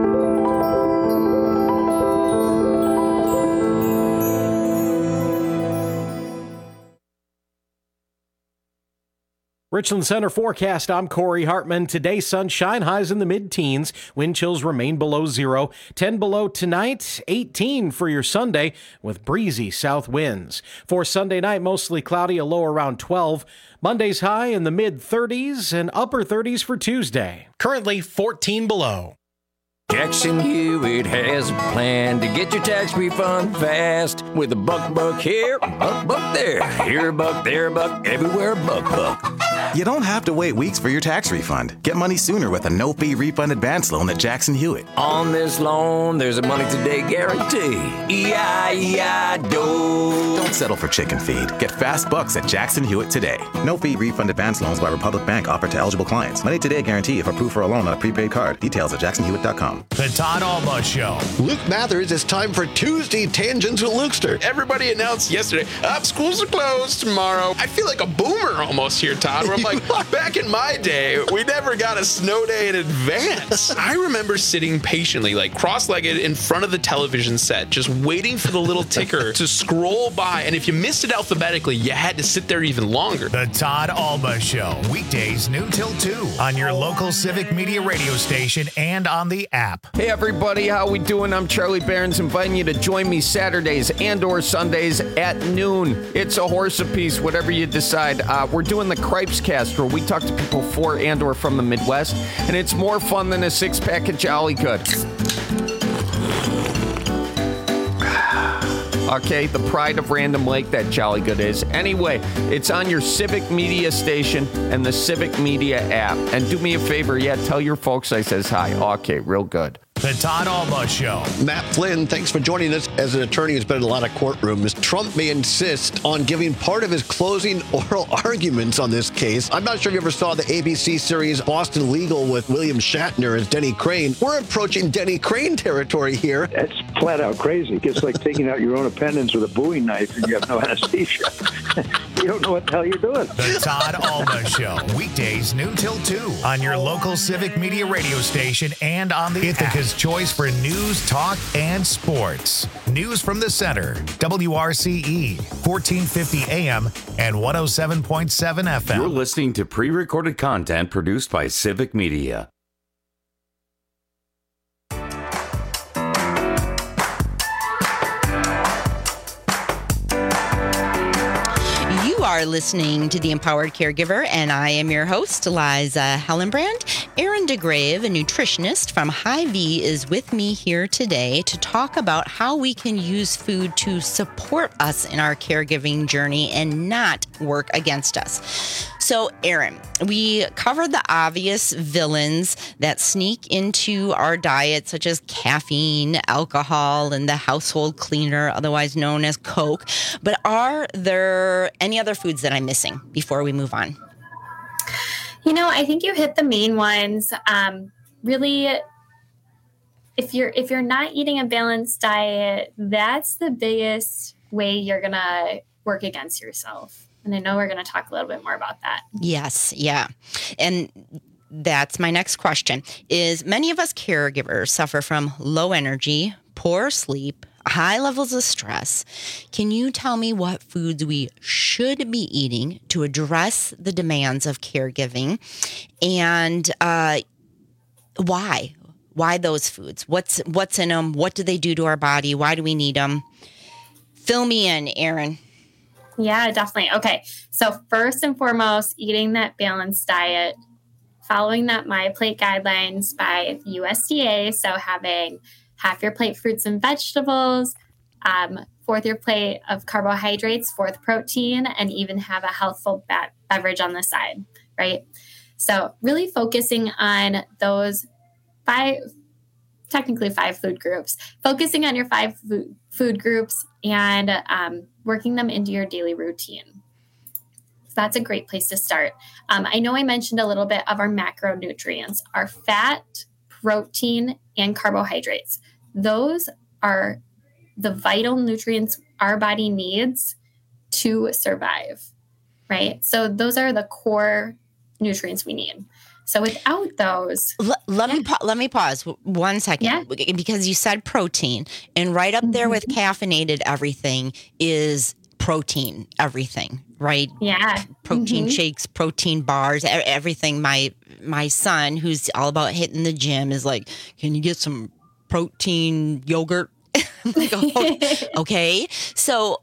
Richland Center forecast. I'm Corey Hartman. Today, sunshine, highs in the mid-teens. Wind chills remain below zero. ten below tonight, eighteen for your Sunday with breezy south winds. For Sunday night, mostly cloudy, a low around twelve. Monday's high in the mid-thirties and upper thirties for Tuesday. Currently fourteen below. Jackson Hewitt has a plan to get your tax refund fast with a buck buck here, a buck buck there, here a buck, there a buck, everywhere a buck buck. You don't have to wait weeks for your tax refund. Get money sooner with a no-fee refund advance loan at Jackson Hewitt. On this loan, there's a money today guarantee. E I E I D O. Don't settle for chicken feed. Get fast bucks at Jackson Hewitt today. No-fee refund advance loans by Republic Bank offered to eligible clients. Money today guarantee if approved for a loan on a prepaid card. Details at jackson hewitt dot com. The Todd Alba Show. Luke Mathers, it's time for Tuesday Tangents with Lukester. Everybody announced yesterday, up, schools are closed tomorrow. I feel like a boomer almost here, Todd, where I'm like, back in my day, we never got a snow day in advance. I remember sitting patiently, like cross-legged in front of the television set, just waiting for the little ticker to scroll by. And if you missed it alphabetically, you had to sit there even longer. The Todd Alba Show. Weekdays noon till two on your local Civic Media radio station and on the app. Hey everybody, how we doing? I'm Charlie Barons, inviting you to join me Saturdays and or Sundays at noon. It's a horse apiece, whatever you decide. Uh, we're doing the Cripes Cast, where we talk to people for and or from the Midwest, and it's more fun than a six-pack of Jolly Good. Okay, the pride of Random Lake, that Jolly Good is. Anyway, it's on your Civic Media station and the Civic Media app. And do me a favor, yeah, tell your folks I says hi. Okay, real good. The Todd Alba Show. Matt Flynn, thanks for joining us. As an attorney who's been in a lot of courtrooms, Trump may insist on giving part of his closing oral arguments on this case. I'm not sure if you ever saw the A B C series Boston Legal with William Shatner as Denny Crane. We're approaching Denny Crane territory here. That's flat out crazy. It's like taking out your own appendix with a Bowie knife and you have no anesthesia. You don't know what the hell you're doing. The Todd Alba Show. Weekdays noon till two on your local Civic Media radio station and on the Ithaca's choice for news, talk, and sports. News from the center. W R C E, fourteen fifty A M and one oh seven point seven F M. You're listening to pre-recorded content produced by Civic Media. You are are listening to The Empowered Caregiver, and I am your host, Liza Hellenbrand. Erin DeGrave, a nutritionist from Hy-Vee, is with me here today to talk about how we can use food to support us in our caregiving journey and not work against us. So, Erin, we covered the obvious villains that sneak into our diet, such as caffeine, alcohol, and the household cleaner, otherwise known as Coke. But are there any other foods that I'm missing before we move on? You know, I think you hit the main ones. Um, really, if you're if you're not eating a balanced diet, that's the biggest way you're gonna work against yourself. And I know we're going to talk a little bit more about that. Yes, yeah. And that's my next question, is many of us caregivers suffer from low energy, poor sleep, high levels of stress. Can you tell me what foods we should be eating to address the demands of caregiving, and uh, why? Why those foods? What's what's in them? What do they do to our body? Why do we need them? Fill me in, Erin. Yeah, definitely. Okay. So first and foremost, eating that balanced diet, following that My Plate guidelines by U S D A. So having half your plate fruits and vegetables, um, fourth your plate of carbohydrates, fourth protein, and even have a healthful be- beverage on the side, right? So really focusing on those five, technically five food groups, focusing on your five food, food groups and um, working them into your daily routine. So that's a great place to start. Um, I know I mentioned a little bit of our macronutrients, our fat, protein, and carbohydrates. Those are the vital nutrients our body needs to survive, right? So those are the core nutrients we need. So without those, let, let yeah. me pa- let me pause one second, yeah. because you said protein, and right up there with caffeinated everything is protein everything, right? Yeah, protein mm-hmm. shakes, protein bars, everything. My my son, who's all about hitting the gym, is like, "Can you get some protein yogurt?" I'm like, oh, okay. So,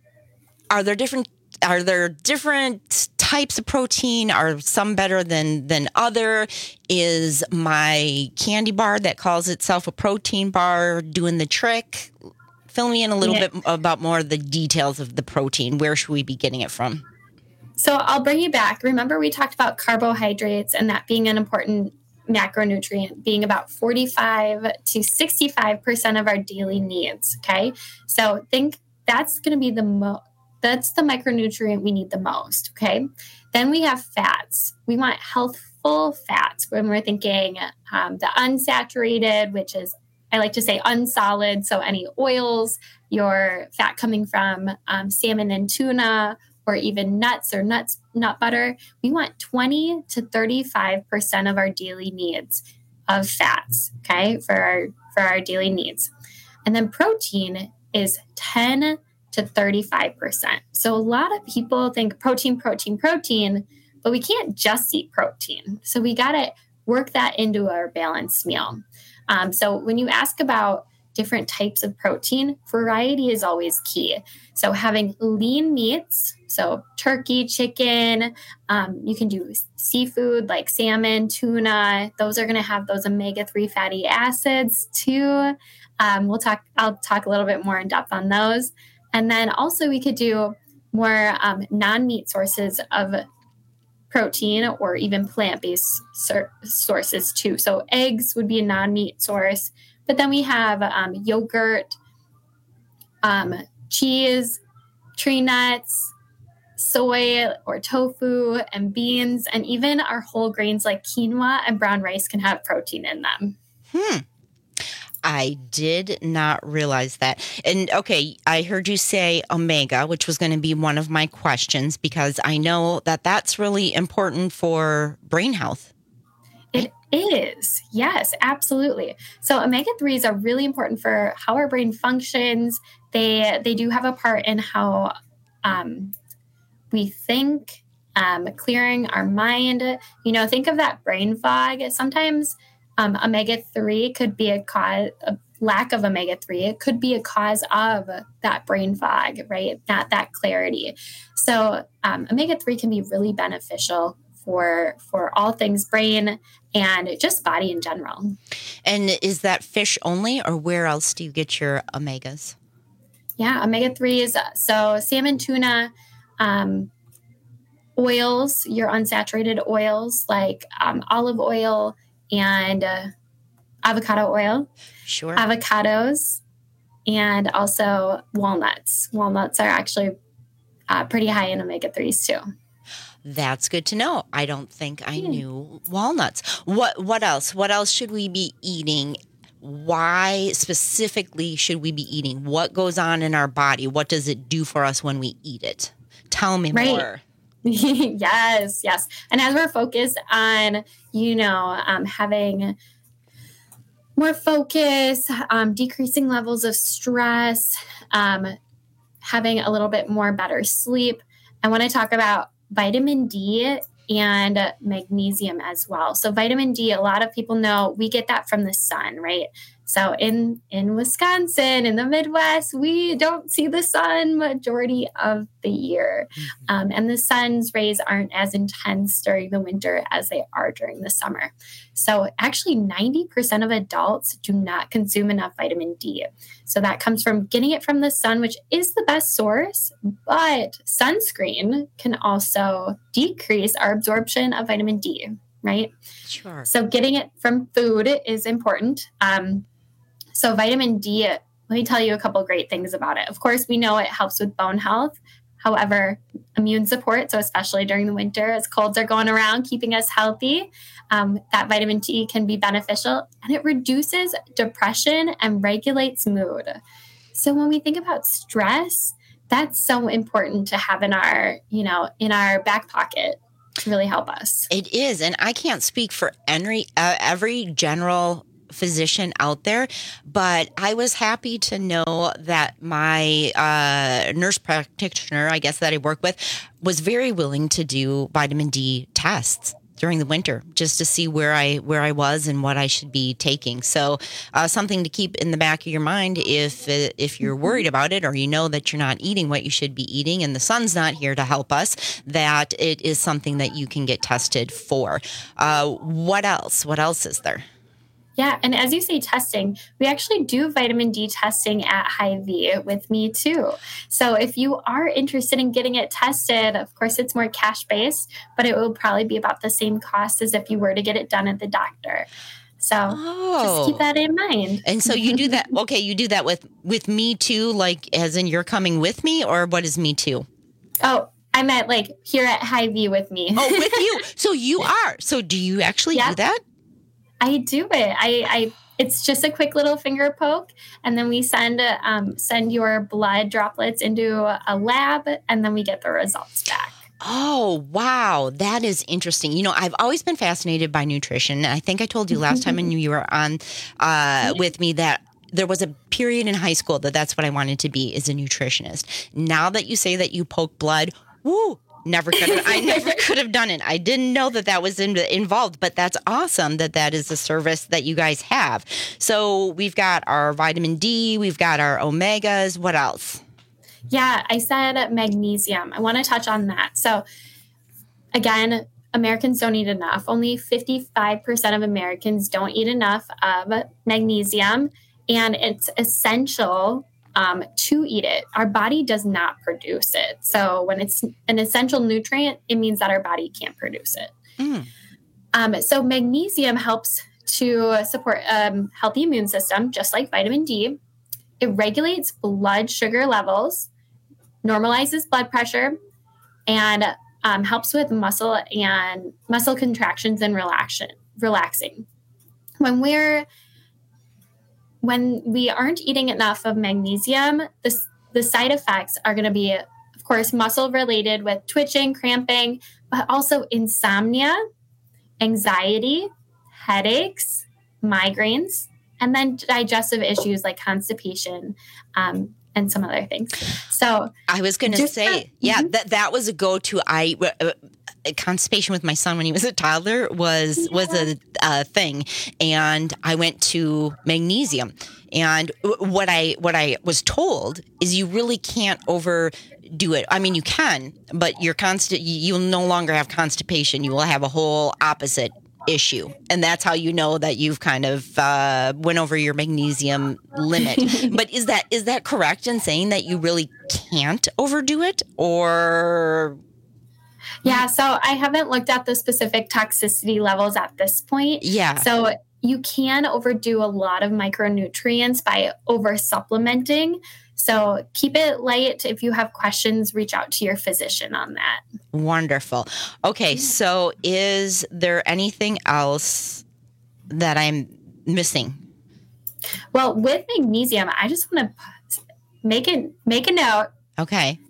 are there different? Are there different types of protein? Are some better than than other? Is my candy bar that calls itself a protein bar doing the trick? Fill me in a little yeah. bit about more of the details of the protein. Where should we be getting it from? So I'll bring you back. Remember, we talked about carbohydrates and that being an important macronutrient, being about forty-five to sixty-five percent of our daily needs. Okay. So think that's going to be the most. That's the micronutrient we need the most, okay? Then we have fats. We want healthful fats when we're thinking um, the unsaturated, which is, I like to say unsolid, so any oils, your fat coming from um, salmon and tuna, or even nuts or nuts, nut butter. We want twenty to thirty-five percent of our daily needs of fats, okay, for our, for our daily needs. And then protein is ten to thirty-five percent. So a lot of people think protein, protein, protein, but we can't just eat protein. So we got to work that into our balanced meal. Um, so when you ask about different types of protein, variety is always key. So having lean meats, so turkey, chicken, um, you can do seafood like salmon, tuna. Those are going to have those omega three fatty acids too. Um, we'll talk, I'll talk a little bit more in depth on those. And then also we could do more um, non-meat sources of protein or even plant-based sur- sources too. So eggs would be a non-meat source, but then we have um, yogurt, um, cheese, tree nuts, soy or tofu, and beans, and even our whole grains like quinoa and brown rice can have protein in them. Hmm. I did not realize that. And okay, I heard you say omega, which was going to be one of my questions, because I know that that's really important for brain health. It is. Yes, absolutely. So omega threes are really important for how our brain functions. They they do have a part in how um, we think, um, clearing our mind. You know, think of that brain fog. Sometimes Um, omega three could be a cause, a, lack of omega three, it could be a cause of that brain fog, right? Not that clarity. So um, omega three can be really beneficial for for all things brain and just body in general. And is that fish only, or where else do you get your omegas? Yeah, omega threes. So salmon, tuna, um, oils, your unsaturated oils like um, olive oil and uh, avocado oil. Sure. Avocados, and also walnuts. Walnuts are actually uh, pretty high in omega threes too. That's good to know. I don't think I knew walnuts. What what else? What else should we be eating? Why specifically should we be eating? What goes on in our body? What does it do for us when we eat it? Tell me right. more. yes, yes. And as we're focused on, you know, um, having more focus, um, decreasing levels of stress, um, having a little bit more better sleep, I want to talk about vitamin D and magnesium as well. So vitamin D, a lot of people know we get that from the sun, right? So in, in Wisconsin, in the Midwest, we don't see the sun majority of the year. Mm-hmm. Um, and the sun's rays aren't as intense during the winter as they are during the summer. So actually ninety percent of adults do not consume enough vitamin D. So that comes from getting it from the sun, which is the best source, but sunscreen can also decrease our absorption of vitamin D, right? Sure. So getting it from food is important. Um, So vitamin D, let me tell you a couple great things about it. Of course, we know it helps with bone health. However, immune support, so especially during the winter as colds are going around, keeping us healthy, um, that vitamin D can be beneficial, and it reduces depression and regulates mood. So when we think about stress, that's so important to have in our, you know, in our back pocket to really help us. It is, and I can't speak for every, uh, every general physician out there, but I was happy to know that my uh, nurse practitioner, I guess that I work with, was very willing to do vitamin D tests during the winter just to see where I where I was and what I should be taking. So uh, something to keep in the back of your mind if uh, if you're worried about it, or you know that you're not eating what you should be eating and the sun's not here to help us, that it is something that you can get tested for. Uh, what else? What else is there? Yeah. And as you say, testing, we actually do vitamin D testing at Hy-Vee with me too. So if you are interested in getting it tested, of course, it's more cash-based, but it will probably be about the same cost as if you were to get it done at the doctor. So oh. just keep that in mind. And so you do that. Okay. You do that with, with me too, like as in you're coming with me, or what is me too? Oh, I meant like here at Hy-Vee with me. Oh, with you. So you are. So do you actually yeah. do that? I do it. I, I, it's just a quick little finger poke, and then we send um, send your blood droplets into a lab, and then we get the results back. Oh, wow. That is interesting. You know, I've always been fascinated by nutrition. I think I told you last time when you were on uh, with me that there was a period in high school that that's what I wanted to be, is a nutritionist. Now that you say that you poke blood, woo, Never could have, I never could have done it. I didn't know that that was in, involved, but that's awesome that that is a service that you guys have. So we've got our vitamin D, we've got our omegas. What else? Yeah, I said magnesium. I want to touch on that. So again, Americans don't eat enough. Only fifty-five percent of Americans don't eat enough of magnesium, and it's essential Um, to eat it. Our body does not produce it. So when it's an essential nutrient, it means that our body can't produce it. Mm. Um, so magnesium helps to support a um, healthy immune system, just like vitamin D. It regulates blood sugar levels, normalizes blood pressure, and um, helps with muscle and muscle contractions and relaxation, relaxing. When we're When we aren't eating enough of magnesium, the, the side effects are going to be, of course, muscle related with twitching, cramping, but also insomnia, anxiety, headaches, migraines, and then digestive issues like constipation um, and some other things. So I was going to say, that, yeah, mm-hmm. that that was a go-to. I uh, constipation with my son when he was a toddler was yeah. was a, a thing, and I went to magnesium. And what I what I was told is you really can't overdo it. I mean, you can, but you're constant. You'll no longer have constipation. You will have a whole opposite issue, and that's how you know that you've kind of uh, went over your magnesium limit. But is that is that correct in saying that you really can't overdo it, or? Yeah, so I haven't looked at the specific toxicity levels at this point. Yeah. So you can overdo a lot of micronutrients by over supplementing. So keep it light. If you have questions, reach out to your physician on that. Wonderful. Okay, so is there anything else that I'm missing? Well, with magnesium, I just want to make it make a note. Okay.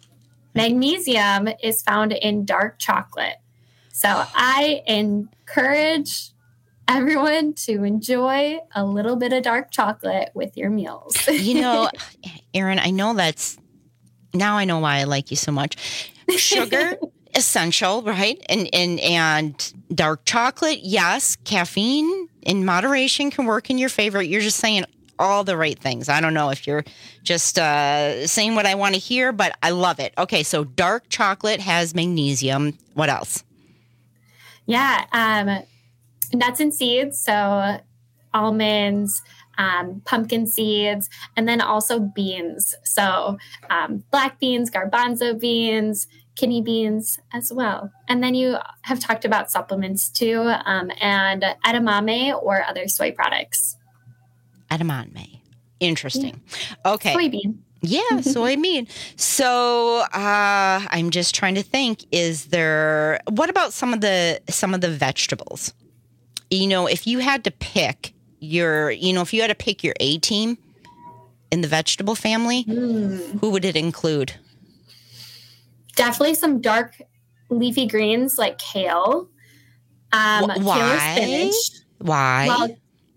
Magnesium is found in dark chocolate. So I encourage everyone to enjoy a little bit of dark chocolate with your meals. You know, Erin, I know that's, now I know why I like you so much. Sugar, essential, right? And, and, and dark chocolate, yes. Caffeine in moderation can work in your favor. You're just saying all the right things. I don't know if you're just uh, saying what I want to hear, but I love it. Okay, so dark chocolate has magnesium. What else? Yeah, um, nuts and seeds, so almonds, um, pumpkin seeds, and then also beans. So um, black beans, garbanzo beans, kidney beans as well. And then you have talked about supplements too, um, and edamame or other soy products. Edamame. Interesting. Yeah. Okay. Soybean. Yeah, soybean. So uh, I'm just trying to think, is there, what about some of the some of the vegetables? You know, if you had to pick your, you know, if you had to pick your A team in the vegetable family, mm. who would it include? Definitely some dark leafy greens like kale. Um, Why? Kale or spinach. Why? Well,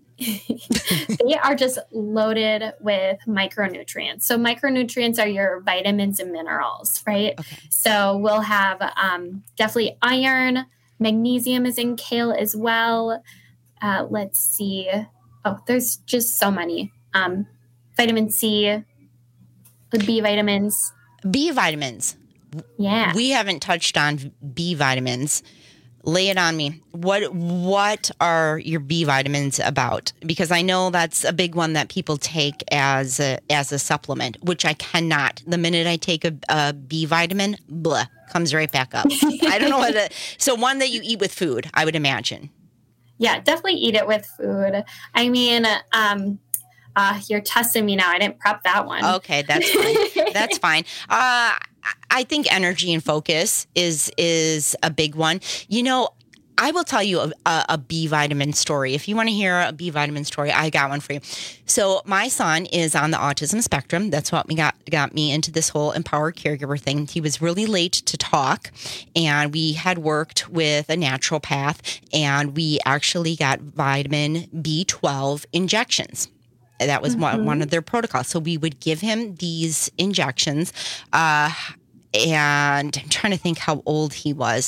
they are just loaded with micronutrients. So micronutrients are your vitamins and minerals, right? Okay. So we'll have um, definitely iron. Magnesium is in kale as well. Uh, let's see. Oh, there's just so many. Um, vitamin C, the B vitamins. B vitamins. Yeah. We haven't touched on B vitamins. Lay it on me. What what are your B vitamins about? Because I know that's a big one that people take as a, as a supplement, which I cannot. The minute I take a, a B vitamin, blah, comes right back up. I don't know what it, so one that you eat with food, I would imagine. Yeah, definitely eat it with food. I mean, um, uh, you're testing me now. I didn't prep that one. Okay, that's fine. That's fine. Uh, I think energy and focus is is a big one. You know, I will tell you a, a, a B vitamin story. If you want to hear a B vitamin story, I got one for you. So my son is on the autism spectrum. That's what me got got me into this whole empowered caregiver thing. He was really late to talk, and we had worked with a naturopath, and we actually got vitamin B twelve injections. That was mm-hmm. one, one of their protocols. So we would give him these injections, uh, and I'm trying to think how old he was.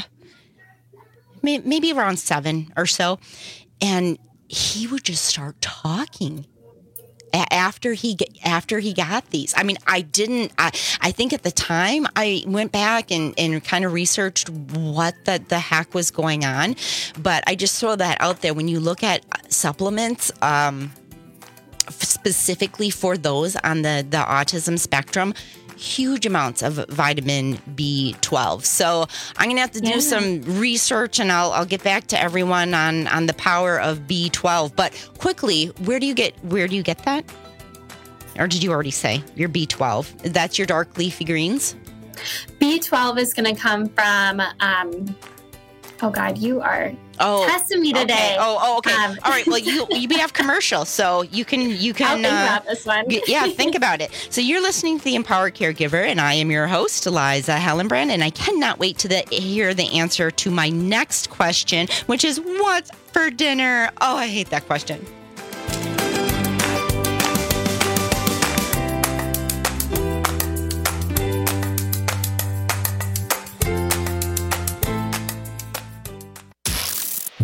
Maybe around seven or so. And he would just start talking after he after he got these. I mean, I didn't, I, I think at the time I went back and, and kind of researched what the, the heck was going on. But I just throw that out there. When you look at supplements, um, specifically for those on the, the autism spectrum, huge amounts of vitamin B twelve. So I'm going to have to do yeah. some research, and I'll I'll get back to everyone on, on the power of B twelve. But quickly, where do you get where do you get that? Or did you already say your B twelve? That's your dark leafy greens? B twelve is going to come from um oh God, you are oh, testing me today. Okay. Oh, oh, okay. Um, All right. Well, you you have commercial, so you can you can. I'll think uh, about this one. Yeah, think about it. So you're listening to the Empowered Caregiver, and I am your host, Eliza Hellenbrand, and I cannot wait to the, hear the answer to my next question, which is what's for dinner? Oh, I hate that question.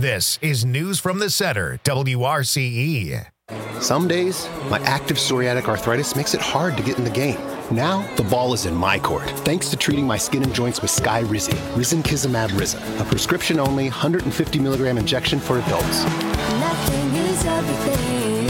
This is News from the Center, W R C E. Some days, my active psoriatic arthritis makes it hard to get in the game. Now, the ball is in my court, thanks to treating my skin and joints with Skyrizi, Risankizumab Riza, a prescription-only one hundred fifty milligram injection for adults. Nothing is everything.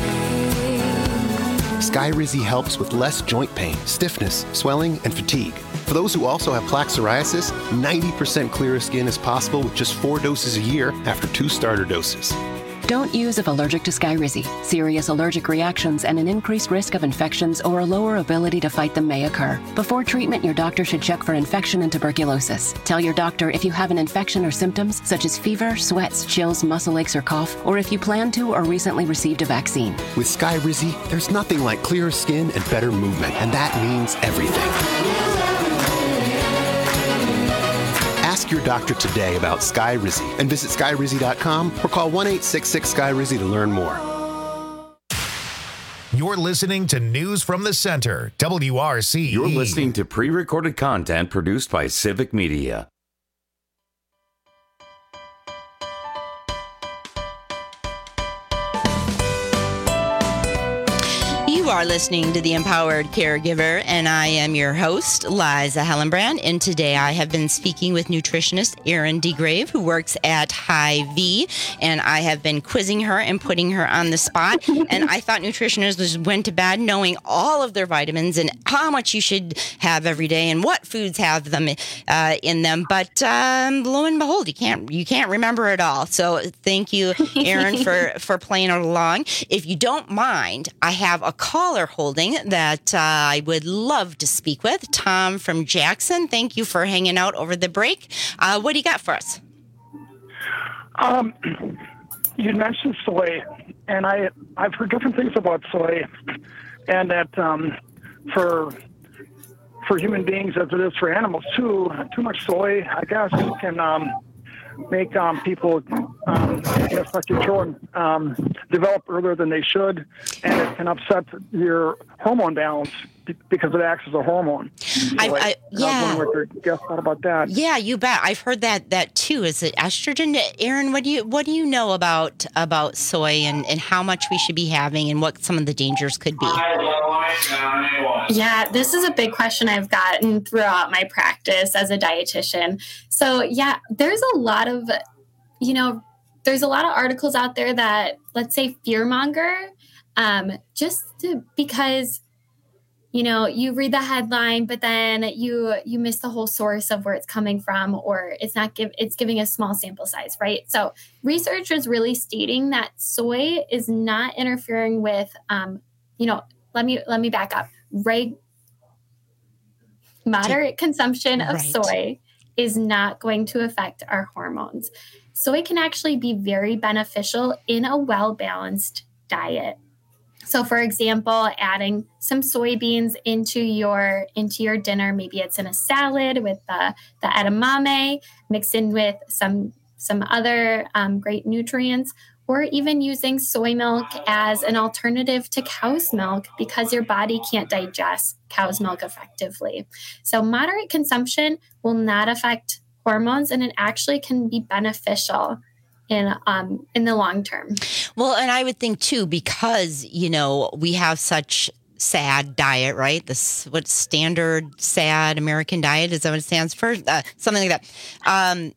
Skyrizi helps with less joint pain, stiffness, swelling, and fatigue. For those who also have plaque psoriasis, ninety percent clearer skin is possible with just four doses a year after two starter doses. Don't use if allergic to Skyrizi. Serious allergic reactions and an increased risk of infections or a lower ability to fight them may occur. Before treatment, your doctor should check for infection and tuberculosis. Tell your doctor if you have an infection or symptoms such as fever, sweats, chills, muscle aches, or cough, or if you plan to or recently received a vaccine. With Skyrizi, there's nothing like clearer skin and better movement, and that means everything. Ask your doctor today about Skyrizi and visit Skyrizi dot com or call one eight six six Skyrizi to learn more. You're listening to News from the Center, W R C E. You're listening to pre-recorded content produced by Civic Media. You are listening to The Empowered Caregiver, and I am your host, Liza Hellenbrand. And today I have been speaking with nutritionist Erin DeGrave, who works at Hy-Vee, and I have been quizzing her and putting her on the spot. And I thought nutritionists went to bed knowing all of their vitamins and how much you should have every day and what foods have them uh, in them. But um, lo and behold, you can't you can't remember it all. So thank you, Erin, for for playing along. If you don't mind, I have a caller holding that uh, I would love to speak with. Tom from Jackson, thank you for hanging out over the break. Uh, what do you got for us? Um, you mentioned soy, and I, I've heard different things about soy, and that um, for for human beings as it is for animals too, too much soy, I guess, can um, make um, people, um, like your children, um, develop earlier than they should, and it can upset your hormone balance because it acts as a hormone. So I, like, I, yeah. I was wondering what your guess thought about that. Yeah, you bet. I've heard that that too. Is it estrogen? Erin, what do you what do you know about about soy and, and how much we should be having and what some of the dangers could be? Yeah, this is a big question I've gotten throughout my practice as a dietitian. So yeah, there's a lot of, you know, there's a lot of articles out there that, let's say, fearmonger, um, just to, because, you know, you read the headline, but then you you miss the whole source of where it's coming from, or it's not give it's giving a small sample size, right? So research is really stating that soy is not interfering with, um, you know, let me let me back up. Reg- moderate consumption of Right. soy is not going to affect our hormones. Soy can actually be very beneficial in a well-balanced diet. So for example, adding some soybeans into your into your dinner, maybe it's in a salad with the, the edamame mixed in with some some other um, great nutrients, or even using soy milk as an alternative to cow's milk because your body can't digest cow's milk effectively. So moderate consumption will not affect hormones, and it actually can be beneficial in um, in the long term. Well, and I would think too, because, you know, we have such SAD diet, right? This what standard SAD American diet, is that what it stands for? Uh, something like that. Um,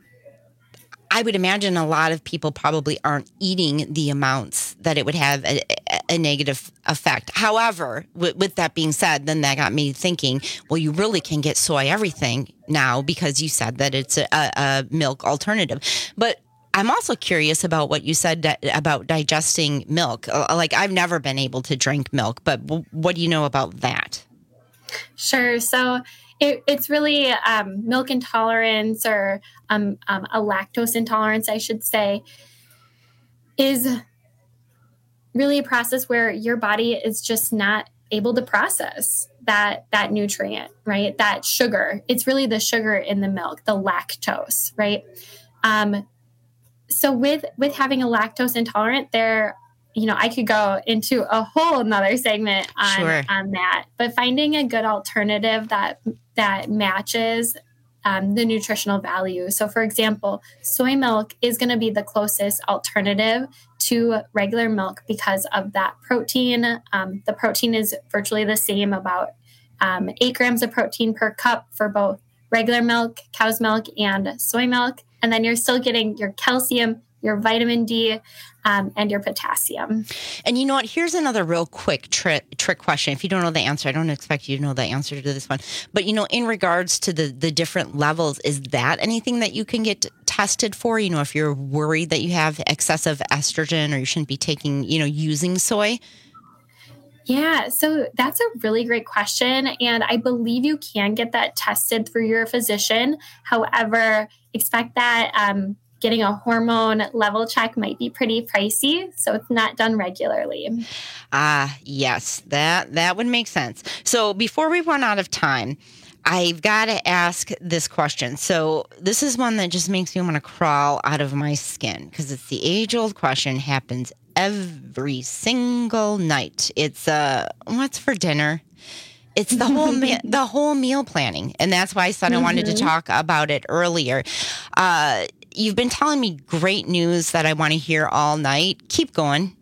I would imagine a lot of people probably aren't eating the amounts that it would have a, a negative effect. However, with, with that being said, then that got me thinking, well, you really can get soy everything now because you said that it's a, a milk alternative. But I'm also curious about what you said di- about digesting milk. Uh, Like, I've never been able to drink milk, but w- what do you know about that? Sure. So it, it's really um, milk intolerance, or um, um, a lactose intolerance, I should say, is really a process where your body is just not able to process that that nutrient, right? That sugar. It's really the sugar in the milk, the lactose, right? Um, so with with having a lactose intolerant, there, you know, I could go into a whole another segment on, Sure. on that, but finding a good alternative that that matches um, the nutritional value. So for example, soy milk is going to be the closest alternative to regular milk because of that protein. Um, the protein is virtually the same, about um, eight grams of protein per cup for both regular milk, cow's milk, and soy milk. And then you're still getting your calcium, your vitamin D, um, and your potassium. And you know what? Here's another real quick trick trick question. If you don't know the answer, I don't expect you to know the answer to this one. But, you know, in regards to the, the different levels, is that anything that you can get tested for? You know, if you're worried that you have excessive estrogen or you shouldn't be taking, you know, using soy? Yeah, so that's a really great question. And I believe you can get that tested through your physician. However, expect that um, getting a hormone level check might be pretty pricey. So it's not done regularly. Ah, yes, that, that would make sense. So before we run out of time, I've got to ask this question. So this is one that just makes me want to crawl out of my skin because it's the age-old question, happens every single night. It's uh, what's for dinner? It's the whole me- the whole meal planning, and that's why I said mm-hmm. I wanted to talk about it earlier. Uh, you've been telling me great news that I want to hear all night. Keep going.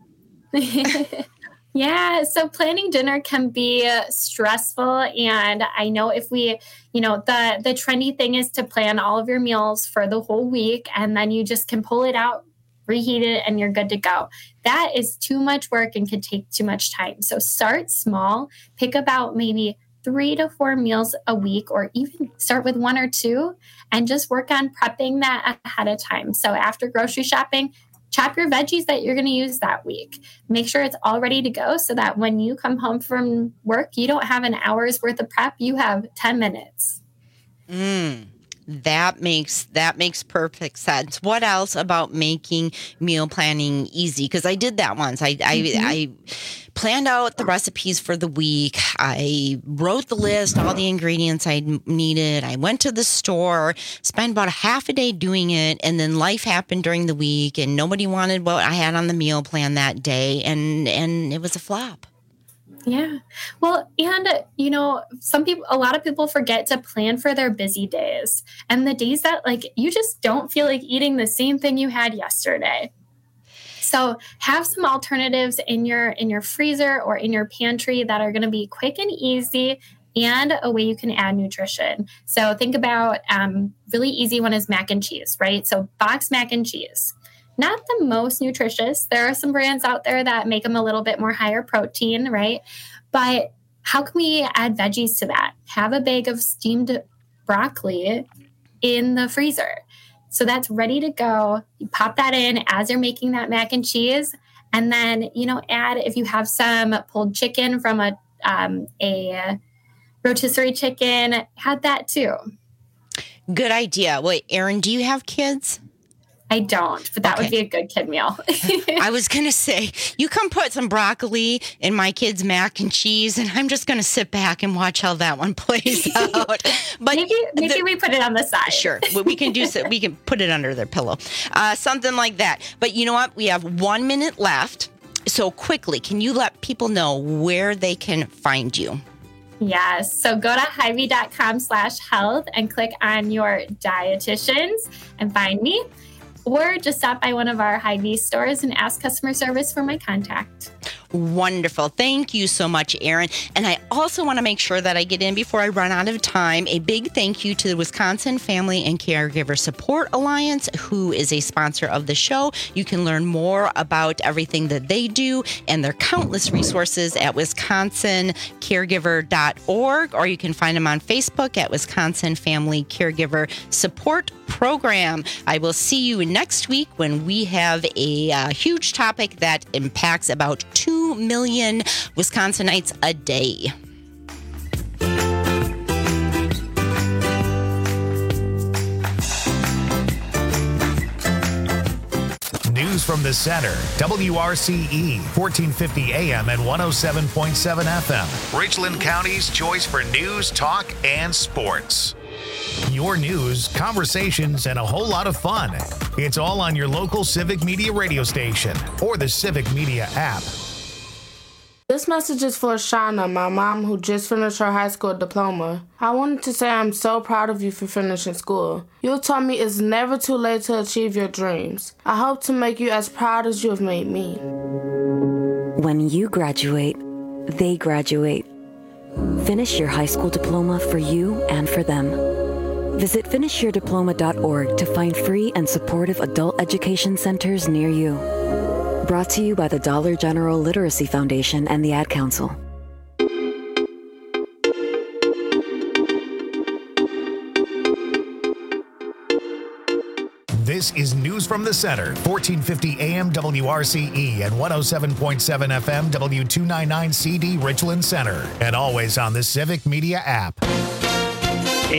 Yeah, so planning dinner can be stressful, and I know if we, you know, the the trendy thing is to plan all of your meals for the whole week, and then you just can pull it out, reheat it, and you're good to go. That is too much work and can take too much time. So start small, pick about maybe three to four meals a week, or even start with one or two, and just work on prepping that ahead of time. So after grocery shopping, chop your veggies that you're going to use that week. Make sure it's all ready to go so that when you come home from work, you don't have an hour's worth of prep. You have ten minutes. Mm, that makes that makes perfect sense. What else about making meal planning easy? Because I did that once. I, I, mm-hmm. I planned out the recipes for the week. I wrote the list, all the ingredients I needed. I went to the store, spent about a half a day doing it, and then life happened during the week, and nobody wanted what I had on the meal plan that day, and and it was a flop. Yeah. Well, and, you know, some people, a lot of people forget to plan for their busy days and the days that, like, you just don't feel like eating the same thing you had yesterday. So have some alternatives in your in your freezer or in your pantry that are going to be quick and easy and a way you can add nutrition. So think about um, really easy one is mac and cheese, right? So box mac and cheese. Not the most nutritious. There are some brands out there that make them a little bit more higher protein, right? But how can we add veggies to that? Have a bag of steamed broccoli in the freezer. So that's ready to go. You pop that in as you're making that mac and cheese. And then, you know, add, if you have some pulled chicken from a, um, a rotisserie chicken, add that too. Good idea. Wait, Erin, do you have kids? I don't, but that okay. would be a good kid meal. I was going to say, you come put some broccoli in my kids' mac and cheese, and I'm just going to sit back and watch how that one plays out. But maybe maybe the, we put it on the side. Sure. We can do so. We can put it under their pillow. Uh, something like that. But you know what? We have one minute left. So quickly, can you let people know where they can find you? Yes. So go to Hy-Vee.com slash health and click on your dietitians and find me. Or just stop by one of our Hy-Vee stores and ask customer service for my contact. Wonderful. Thank you so much, Erin. And I also want to make sure that I get in before I run out of time. A big thank you to the Wisconsin Family and Caregiver Support Alliance, who is a sponsor of the show. You can learn more about everything that they do and their countless resources at wisconsin caregiver dot org, or you can find them on Facebook at Wisconsin Family Caregiver Support Program. I will see you next week when we have a uh, huge topic that impacts about two million Wisconsinites a day. News from the center. W R C E, fourteen fifty A M and one oh seven point seven F M. Richland County's choice for news, talk, and sports. Your news, conversations, and a whole lot of fun. It's all on your local Civic Media radio station or the Civic Media app. This message is for Shauna, my mom, who just finished her high school diploma. I wanted to say I'm so proud of you for finishing school. You taught me it's never too late to achieve your dreams. I hope to make you as proud as you have made me. When you graduate, they graduate. Finish your high school diploma for you and for them. Visit finish your diploma dot org to find free and supportive adult education centers near you. Brought to you by the Dollar General Literacy Foundation and the Ad Council. This is News from the Center, fourteen fifty A M W R C E and one oh seven point seven F M W two ninety-nine C D Richland Center, and always on the Civic Media app.